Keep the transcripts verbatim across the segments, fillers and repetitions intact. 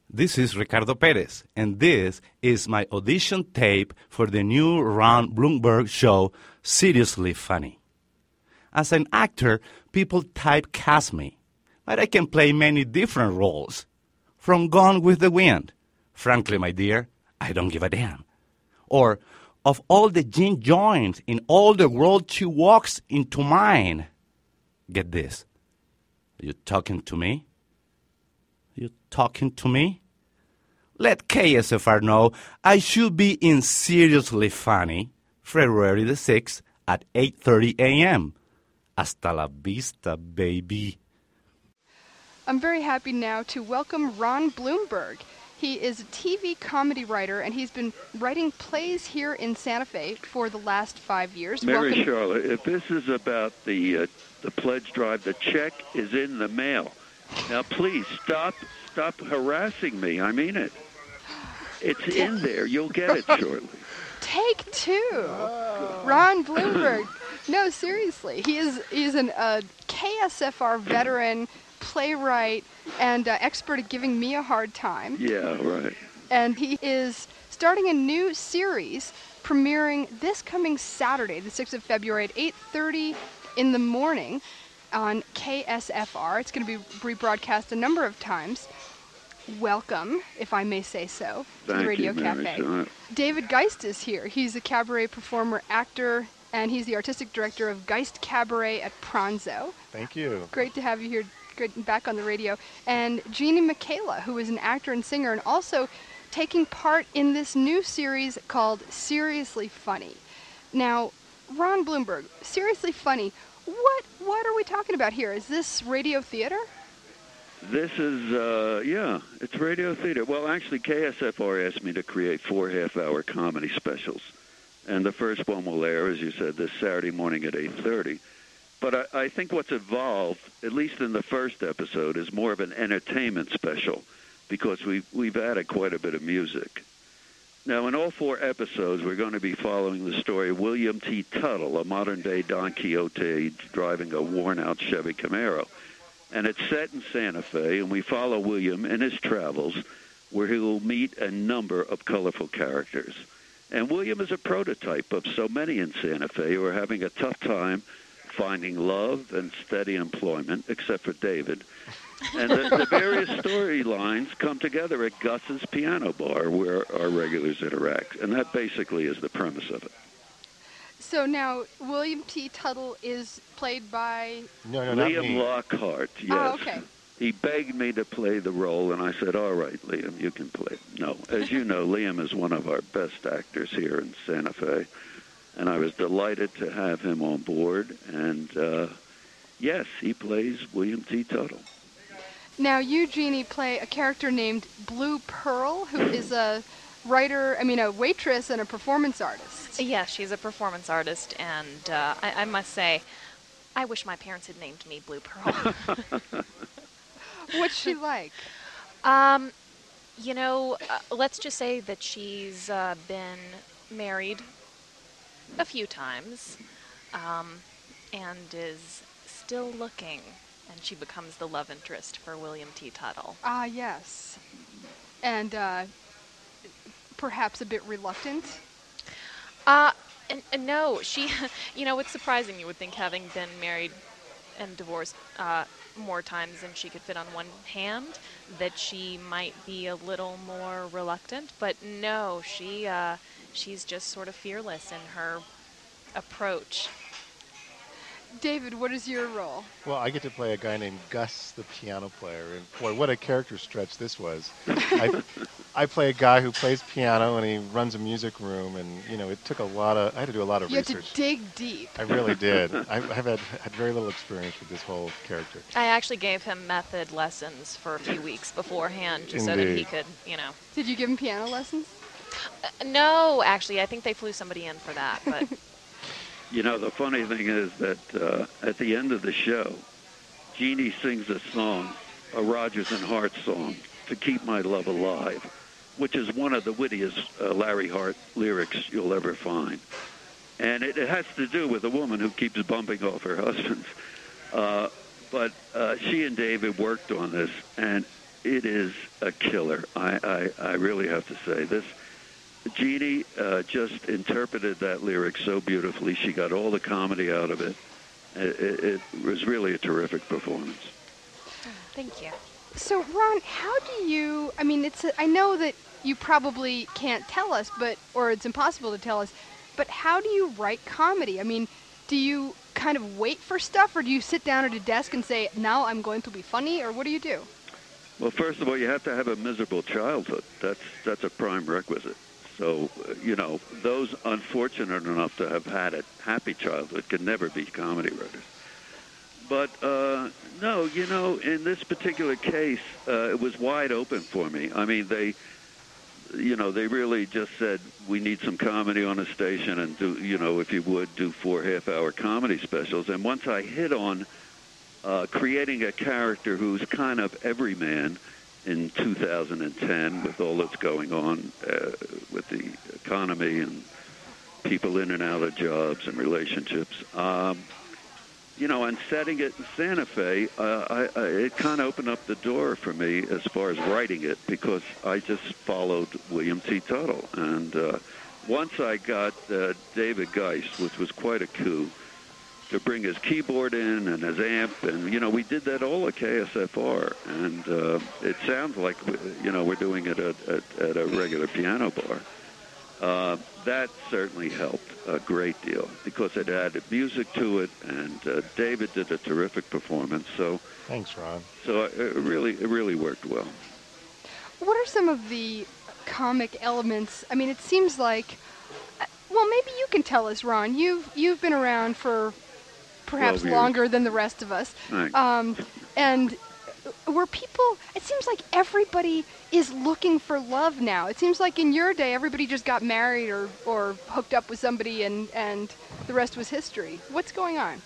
This is Ricardo Perez, and this is my audition tape for the new Ron Blumberg show, Seriously Funny. As an actor, people typecast me, but I can play many different roles. From Gone with the Wind, frankly, my dear, I don't give a damn. Or, of all the gin joints in all the world, she walks into mine. Get this. Are you talking to me? You talking to me? Let K S F R know I should be in Seriously Funny, February the sixth at eight thirty a.m. Hasta la vista, baby. I'm very happy now to welcome Ron Blumberg. He is a T V comedy writer, and he's been writing plays here in Santa Fe for the last five years. Mary welcome. Charlotte, if this is about the uh, the pledge drive, the check is in the mail. Now, please stop stop harassing me. I mean it. It's in there. You'll get it shortly. Take two. Oh. Ron Blumberg. No, seriously. He is he's an uh, K S F R veteran, playwright, and uh, expert at giving me a hard time. Yeah, right. And he is starting a new series premiering this coming Saturday, the sixth of February at eight thirty in the morning on K S F R. It's going to be rebroadcast a number of times. Welcome, if I may say so, to Thank the Radio you, Mary Cafe. Charlotte. David Geist is here. He's a cabaret performer, actor, and he's the artistic director of Geist Cabaret at Pronzo. Thank you. Great to have you here, great back on the radio. And Jeannie Michaela, who is an actor and singer, and also taking part in this new series called Seriously Funny. Now, Ron Blumberg, Seriously Funny, what what are we talking about here? Is this radio theater? This is, uh, yeah, it's radio theater. Well, actually, K S F R asked me to create four half-hour comedy specials. And the first one will air, as you said, this Saturday morning at eight thirty. But I, I think what's evolved, at least in the first episode, is more of an entertainment special because we've, we've added quite a bit of music. Now, in all four episodes, we're going to be following the story of William T. Tuttle, a modern-day Don Quixote driving a worn-out Chevy Camaro. And it's set in Santa Fe, and we follow William in his travels, where he will meet a number of colorful characters. And William is a prototype of so many in Santa Fe who are having a tough time finding love and steady employment, except for David. And the, the various storylines come together at Gus's Piano Bar, where our regulars interact. And that basically is the premise of it. So now, William T. Tuttle is played by... No, no, not Liam me. Lockhart, yes. Oh, okay. He begged me to play the role, and I said, all right, Liam, you can play. No, as you know, Liam is one of our best actors here in Santa Fe, and I was delighted to have him on board. And, uh, yes, he plays William T. Tuttle. Now, you, Jeannie, play a character named Blue Pearl, who is a writer, I mean, a waitress and a performance artist. Yeah, she's a performance artist, and uh, I, I must say, I wish my parents had named me Blue Pearl. What's she like? Um, you know, uh, let's just say that she's uh, been married a few times, um, and is still looking, and she becomes the love interest for William T. Tuttle. Ah, yes. And uh, perhaps a bit reluctant? Uh, and, and no, she, you know, it's surprising. You would think, having been married and divorced uh, more times than she could fit on one hand, that she might be a little more reluctant. But no, she uh, she's just sort of fearless in her approach. David, what is your role? Well, I get to play a guy named Gus, the piano player, and boy, what a character stretch this was. I, I play a guy who plays piano, and he runs a music room, and, you know, it took a lot of, I had to do a lot of you research. You had to dig deep. I really did. I, I've had, had very little experience with this whole character. I actually gave him method lessons for a few weeks beforehand, just so that he could, you know. Did you give him piano lessons? Uh, no, actually, I think they flew somebody in for that, but... You know, the funny thing is that uh, at the end of the show, Jeannie sings a song, a Rodgers and Hart song, To Keep My Love Alive, which is one of the wittiest uh, Larry Hart lyrics you'll ever find. And it, it has to do with a woman who keeps bumping off her husband. Uh, but uh, she and David worked on this, and it is a killer. I, I, I really have to say this. Jeannie uh, just interpreted that lyric so beautifully. She got all the comedy out of it. It, it, it was really a terrific performance. Thank you. So, Ron, how do you, I mean, it's, a, I know that you probably can't tell us, but, or it's impossible to tell us, but how do you write comedy? I mean, do you kind of wait for stuff, or do you sit down at a desk and say, now I'm going to be funny, or what do you do? Well, first of all, you have to have a miserable childhood. That's, that's a prime requisite. So, uh, you know, those unfortunate enough to have had a happy childhood can never be comedy writers. But, uh, no, you know, in this particular case, uh, it was wide open for me. I mean, they, you know, they really just said, we need some comedy on the station and do, you know, if you would, do four half-hour comedy specials. And once I hit on uh, creating a character who's kind of everyman in two thousand ten with all that's going on uh, with the economy and people in and out of jobs and relationships, um, you know, and setting it in Santa Fe, uh, I, I, it kind of opened up the door for me as far as writing it, because I just followed William T. Tuttle. And uh, once I got uh, David Geist, which was quite a coup, to bring his keyboard in and his amp, and, you know, we did that all at K S F R. And uh, it sounds like, you know, we're doing it at, at, at a regular piano bar. Uh, that certainly helped a great deal, because it added music to it, and uh, David did a terrific performance. So thanks, Ron. So it really, it really worked well. What are some of the comic elements? I mean, it seems like, well, maybe you can tell us, Ron. You've you've been around for perhaps longer than the rest of us, um, and were people, it seems like everybody is looking for love now. It seems like in your day, everybody just got married or, or hooked up with somebody, and, and the rest was history. What's going on?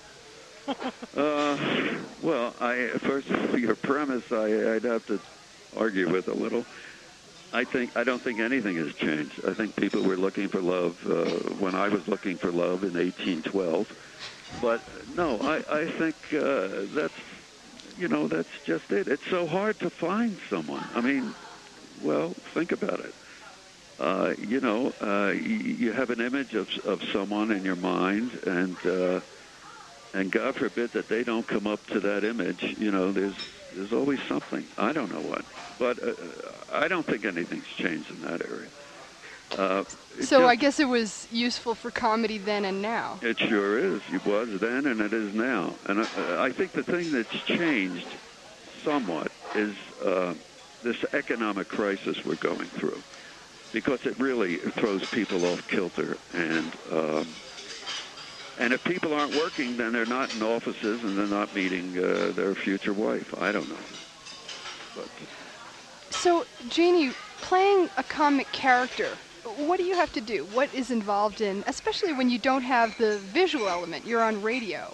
uh, well, I first, your premise, I, I'd have to argue with a little. I think I don't think anything has changed. I think people were looking for love uh, when I was looking for love in eighteen twelve. But no, I, I think uh, that's, you know, that's just it. It's so hard to find someone. I mean, well, think about it. Uh, you know, uh, you, you have an image of of someone in your mind, and uh, and God forbid that they don't come up to that image. You know, there's there's always something. I don't know what, but uh, I don't think anything's changed in that area. Uh, so just, I guess it was useful for comedy then and now. It sure is. It was then and it is now. And I, I think the thing that's changed somewhat is uh, this economic crisis we're going through, because it really throws people off kilter. And um, and if people aren't working, then they're not in offices and they're not meeting uh, their future wife. I don't know. But. So, Jeannie, playing a comic character, what do you have to do? What is involved in, especially when you don't have the visual element? You're on radio.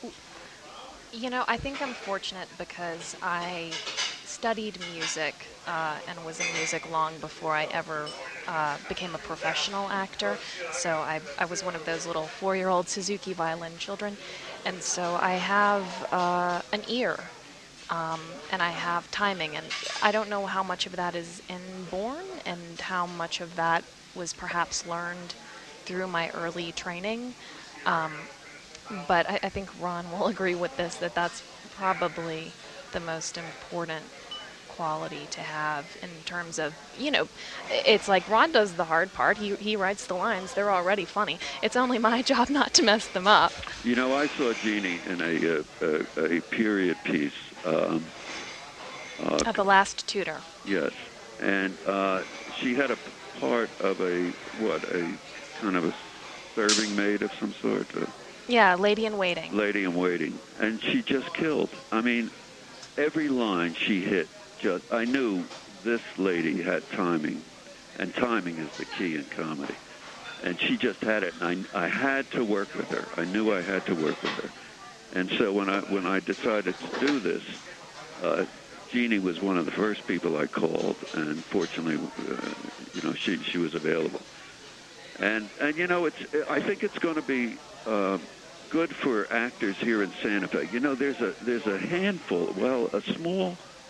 You know, I think I'm fortunate because I studied music uh, and was in music long before I ever uh, became a professional actor. So I, I was one of those little four-year-old Suzuki violin children. And so I have uh, an ear. Um, and I have timing, and I don't know how much of that is inborn and how much of that was perhaps learned through my early training. Um, but I, I think Ron will agree with this, that that's probably the most important quality to have in terms of, you know, it's like Ron does the hard part. He, he writes the lines. They're already funny. It's only my job not to mess them up. You know, I saw Jeannie in a, a, a period piece. Um, uh, At The Last Tutor. Yes, and uh, she had a part of a, what, a kind of a serving maid of some sort? Uh, yeah, Lady in Waiting. Lady in Waiting. And she just killed. I mean, every line she hit, just I knew this lady had timing, and timing is the key in comedy. And she just had it, and I, I had to work with her. I knew I had to work with her. And so when I when I decided to do this, uh, Jeannie was one of the first people I called, and fortunately, uh, you know, she she was available. And and you know, it's I think it's going to be uh, good for actors here in Santa Fe. You know, there's a there's a handful, well, a small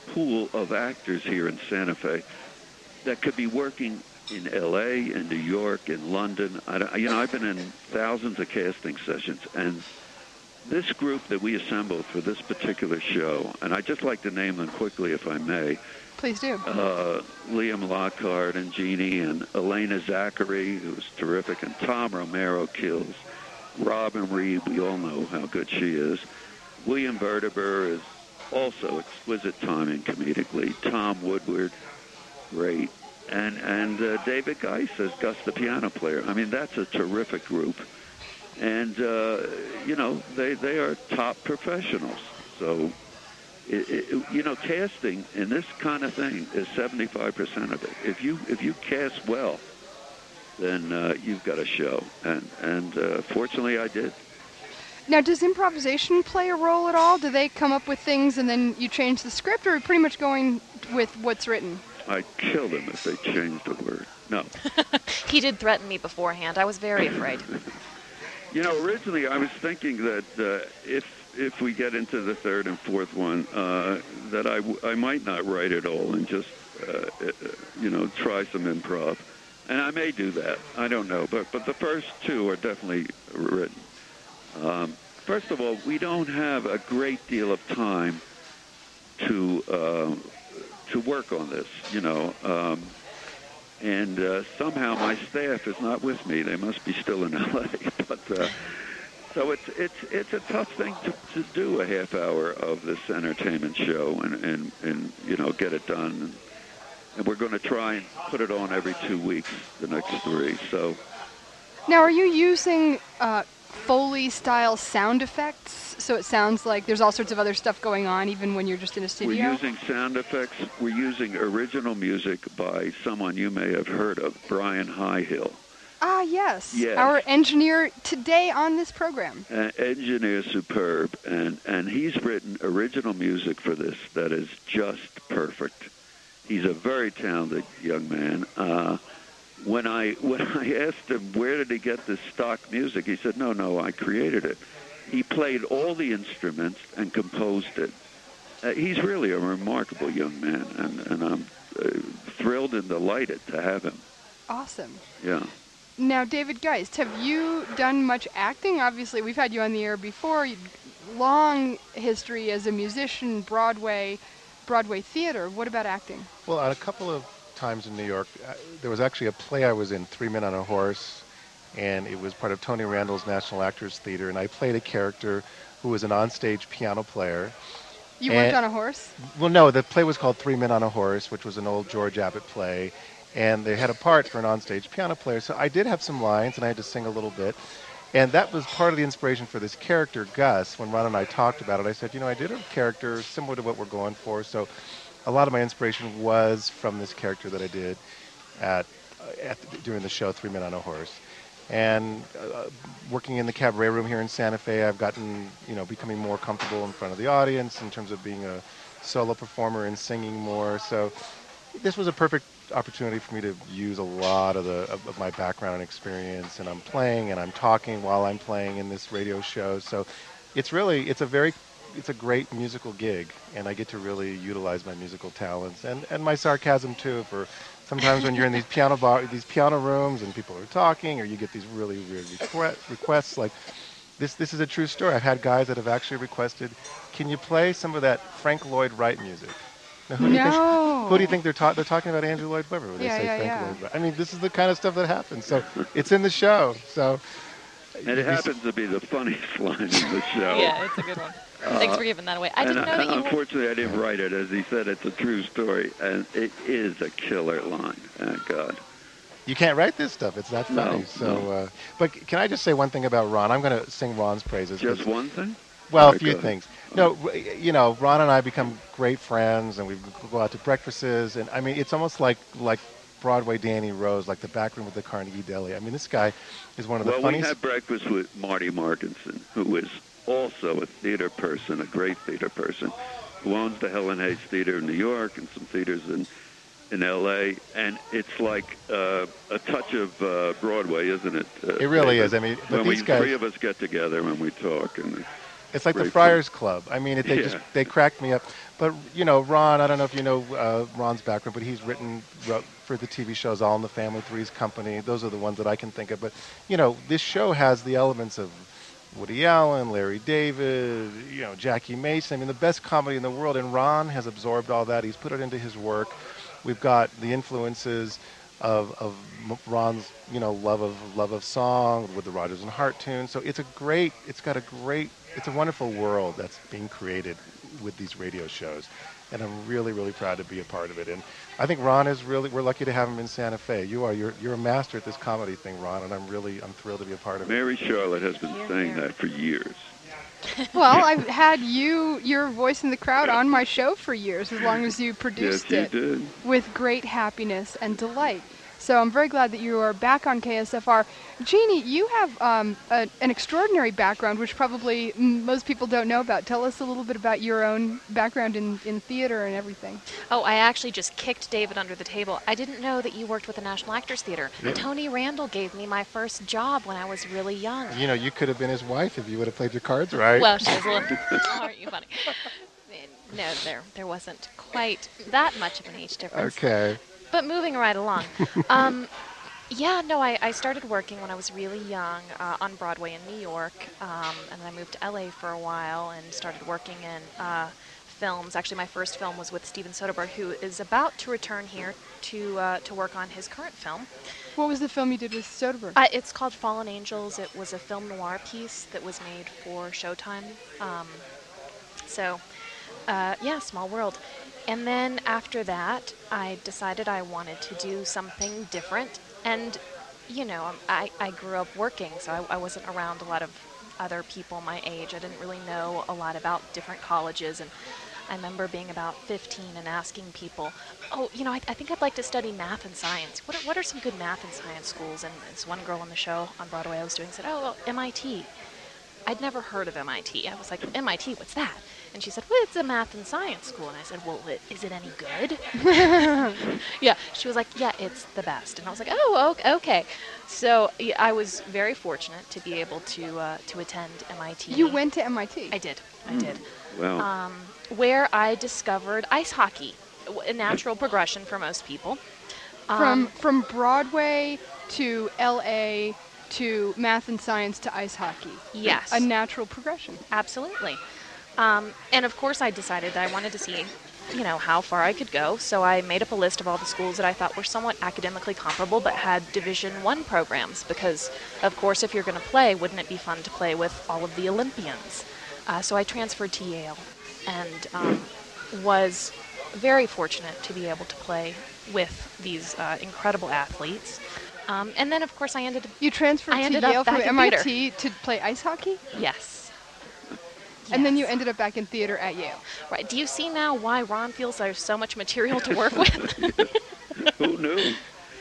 pool of actors here in Santa Fe that could be working in L A, in New York, in London. I, don't- you know, I've been in thousands of casting sessions, and this group that we assembled for this particular show, and I'd just like to name them quickly if I may. Please do. Uh, Liam Lockhart and Jeannie, and Elena Zachary, who's terrific, and Tom Romero kills. Robin Reed, we all know how good she is. William Verteber is also exquisite timing comedically. Tom Woodward, great. And and uh, David Geis as Gus the piano player. I mean, that's a terrific group. And, uh, you know, they, they are top professionals. So, it, it, you know, casting in this kind of thing is seventy-five percent of it. If you if you cast well, then uh, you've got a show. And, and uh, fortunately, I did. Now, does improvisation play a role at all? Do they come up with things and then you change the script, or are you pretty much going with what's written? I'd kill them if they changed a word. No. He did threaten me beforehand. I was very afraid. You know, originally I was thinking that uh, if if we get into the third and fourth one, uh, that I, w- I might not write it all and just, uh, uh, you know, try some improv. And I may do that. I don't know. But, but the first two are definitely written. Um, first of all, we don't have a great deal of time to uh, to work on this, you know. Um, and uh, somehow my staff is not with me. They must be still in L A But uh, so it's it's it's a tough thing to, to do a half hour of this entertainment show and, and, and you know, get it done. And, and we're going to try and put it on every two weeks, the next three. So Now, are you using uh, Foley-style sound effects? So it sounds like there's all sorts of other stuff going on, even when you're just in a studio? we're using sound effects. We're using original music by someone you may have heard of, Brian Highhill. Ah, yes. Yes. Our engineer today on this program. Uh, engineer superb, and, and he's written original music for this that is just perfect. He's a very talented young man. Uh, when I when I asked him where did he get this stock music, he said, no, no, I created it. He played all the instruments and composed it. Uh, he's really a remarkable young man, and, and I'm uh, thrilled and delighted to have him. Awesome. Yeah. Now, David Geist, have you done much acting? Obviously, we've had you on the air before. You long history as a musician, Broadway, Broadway theater. What about acting? Well, on a couple of times in New York, uh, there was actually a play I was in, Three Men on a Horse, and it was part of Tony Randall's National Actors Theater, and I played a character who was an onstage piano player. You And- worked on a horse? Well, no, the play was called Three Men on a Horse, which was an old George Abbott play, and they had a part for an onstage piano player. So I did have some lines, and I had to sing a little bit. And that was part of the inspiration for this character, Gus. When Ron and I talked about it, I said, you know, I did a character similar to what we're going for. So a lot of my inspiration was from this character that I did at, uh, at during the show, Three Men on a Horse. And uh, working in the cabaret room here in Santa Fe, I've gotten, you know, becoming more comfortable in front of the audience in terms of being a solo performer and singing more. So this was a perfect opportunity for me to use a lot of the of, of my background and experience, and I'm playing and I'm talking while I'm playing in this radio show. So it's really it's a very it's a great musical gig, and I get to really utilize my musical talents and, and my sarcasm too. For sometimes when you're in these piano bar these piano rooms and people are talking, or you get these really weird requ- requests like this. This is a true story. I've had guys that have actually requested, "Can you play some of that Frank Lloyd Wright music?" Now, who, do you think, No. who do you think they're talking? They're talking about Andrew Lloyd Webber when they Yeah, say yeah, Frank yeah. Lloyd Wright. I mean, this is the kind of stuff that happens. So it's in the show. So And it happens to be the funniest line in the show. Yeah, it's a good one. Thanks for giving that away. I and didn't know I, that you were... unfortunately, I didn't write it. As he said, it's a true story, and it is a killer line. Thank God. you can't write this stuff. It's that funny. No, so, no. Uh, but can I just say one thing about Ron? I'm going to sing Ron's praises. 'cause- Just one thing? Well, All a right, few go ahead. things. No, r- you know, Ron and I become great friends, and we go out to breakfasts, and I mean, it's almost like like Broadway Danny Rose, like the back room of the Carnegie Deli. I mean, this guy is one of the Well, we funniest. had breakfast with Marty Markinson, who is also a theater person, a great theater person, who owns the Helen Hayes Theater in New York and some theaters in in L A, and it's like uh, a touch of uh, Broadway, isn't it? Uh, It really David? is. I mean, but when these we guys- three of us get together when we talk, and It's like Great the Friars Club. I mean, it, they Yeah. just they cracked me up. But you know, Ron, I don't know if you know uh, Ron's background, but he's written wrote for the T V shows All in the Family, Three's Company. Those are the ones that I can think of. But you know, this show has the elements of Woody Allen, Larry David, you know, Jackie Mason. I mean, the best comedy in the world. And Ron has absorbed all that. He's put it into his work. We've got the influences of, of Ron's, you know, love of love of song with the Rodgers and Hart tune. So it's a great, it's got a great, it's a wonderful world that's being created with these radio shows. And I'm really, really proud to be a part of it. And I think Ron is really, we're lucky to have him in Santa Fe. You are, you're, you're a master at this comedy thing, Ron, and I'm really, I'm thrilled to be a part of it. Mary Charlotte has been Here, saying here. that for years. Well, I've had you, your voice in the crowd, on my show for years, as long as you Yes, produced you it did. with great happiness and delight. So I'm very glad that you are back on K S F R. Jeannie, you have um, a, an extraordinary background, which probably mm, most people don't know about. Tell us a little bit about your own background in, in theater and everything. Oh, I actually just kicked David under the table. I didn't know that you worked with the National Actors Theater. Yeah. Tony Randall gave me my first job when I was really young. You know, you could have been his wife if you would have played your cards right. Well, she was a little. Aren't you funny? No, there, there wasn't quite that much of an age difference. Okay. But moving right along. Um, yeah, no, I, I started working when I was really young uh, on Broadway in New York, um, and then I moved to L A for a while and started working in uh, films. Actually, my first film was with Steven Soderbergh, who is about to return here to uh, to work on his current film. What was the film you did with Soderbergh? Uh, it's called Fallen Angels. It was a film noir piece that was made for Showtime. Um, so, uh, yeah, small world. And then after that, I decided I wanted to do something different. And, you know, um, I, I grew up working, so I, I wasn't around a lot of other people my age. I didn't really know a lot about different colleges. And I remember being about fifteen and asking people, oh, you know, I, I think I'd like to study math and science. What are, what are some good math and science schools? And this one girl on the show on Broadway I was doing said, oh, well, M I T. I'd never heard of M I T. I was like, M I T, what's that? And she said, well, it's a math and science school. And I said, well, it, is it any good? Yeah. She was like, yeah, it's the best. And I was like, oh, okay. okay. So yeah, I was very fortunate to be able to uh, to attend M I T. You went to M I T. I did. I did. Well, Um, where I discovered ice hockey, w- a natural progression for most people. From Um, from Broadway to L A to math and science to ice hockey. Yes. A natural progression. Absolutely. Um, and of course, I decided that I wanted to see, you know, how far I could go. So I made up a list of all the schools that I thought were somewhat academically comparable, but had Division One programs. Because, of course, if you're going to play, wouldn't it be fun to play with all of the Olympians? Uh, so I transferred to Yale, and um, was very fortunate to be able to play with these uh, incredible athletes. Um, and then, of course, I ended up. You transferred I to ended up Yale from back in M I T to play ice hockey? Yes. And then you Yes. ended up back in theater at Yale. Right. Do you see now why Ron feels there's so much material to work with? who knew?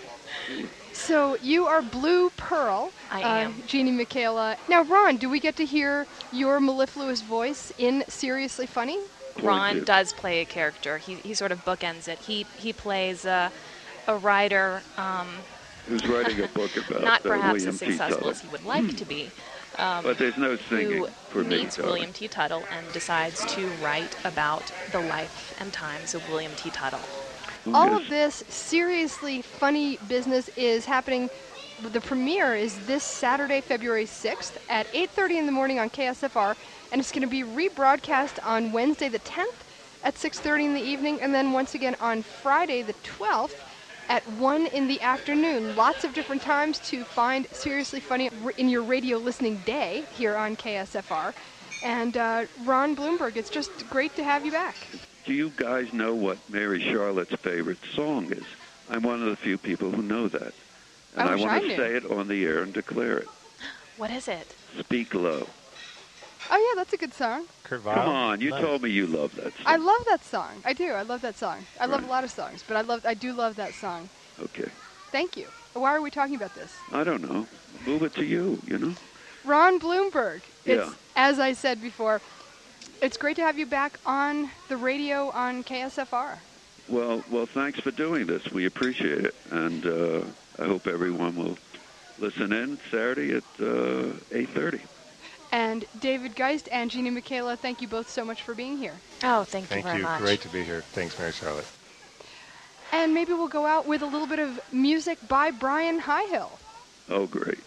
So you are Blue Pearl. I uh, am. Jeannie Michaela. Now, Ron, do we get to hear your mellifluous voice in Seriously Funny? Ron Pointed. does play a character. He he sort of bookends it. He he plays a a writer, um, Who's writing a book about not uh, perhaps William as T. successful Tuttle. as he would like to be, um, But there's no singing who for me, meets darling. William T. Tuttle and decides to write about the life and times of William T. Tuttle. Who All knows? of this Seriously Funny business is happening. The premiere is this Saturday, February sixth at eight thirty in the morning on K S F R, and it's going to be rebroadcast on Wednesday the tenth at six thirty in the evening, and then once again on Friday the twelfth at one in the afternoon. Lots of different times to find Seriously Funny in your radio listening day here on K S F R. And uh, Ron Bloomberg, it's just great to have you back. Do you guys know what Mary Charlotte's favorite song is? I'm one of the few people who know that. And I I, wish I want knew. to say it on the air and declare it. What is it? Speak Low. Oh yeah, that's a good song. Kurt Weill. Come on, you Nice. told me you love that song. I love that song. I do. I love that song. I love Right. a lot of songs, but I love. I do love that song. Okay. Thank you. Why are we talking about this? I don't know. Move it to you, you know? Ron Bloomberg. It's, Yeah. as I said before, it's great to have you back on the radio on K S F R. Well, well, thanks for doing this. We appreciate it. And uh, I hope everyone will listen in Saturday at uh, eight thirty. And David Geist and Jeannie Michaela, thank you both so much for being here. Oh, thank, Thank you very you. much. Great to be here. Thanks, Mary Charlotte. And maybe we'll go out with a little bit of music by Brian Highhill. Oh, great.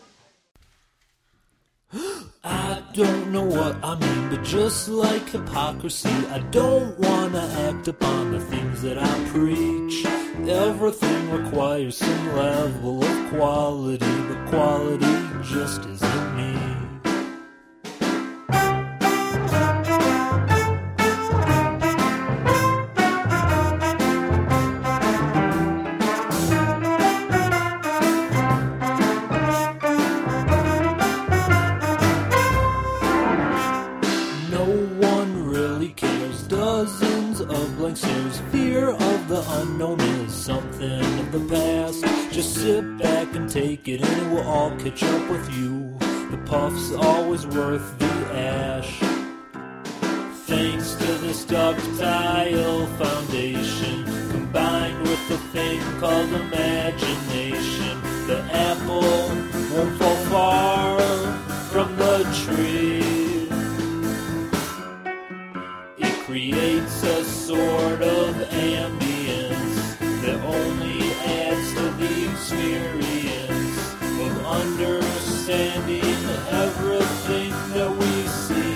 I don't know what I mean, but just like hypocrisy, I don't want to act upon the things that I preach. Everything requires some level of quality, but quality just isn't me. Fear of the unknown is something of the past. Just sit back and take it and it will all catch up with you. The puff's always worth the ash. Thanks to this ductile foundation, combined with the thing called imagination, the apple won't fall far from the tree. Creates a sort of ambience that only adds to the experience of understanding everything that we see.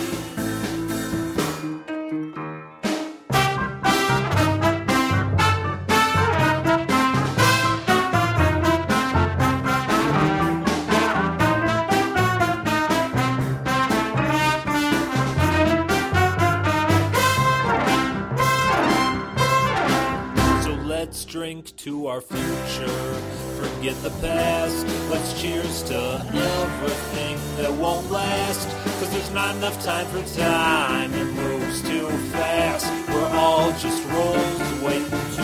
Drink to our future, forget the past, let's cheers to everything that won't last, cause there's not enough time for time, it moves too fast, we're all just rolls waiting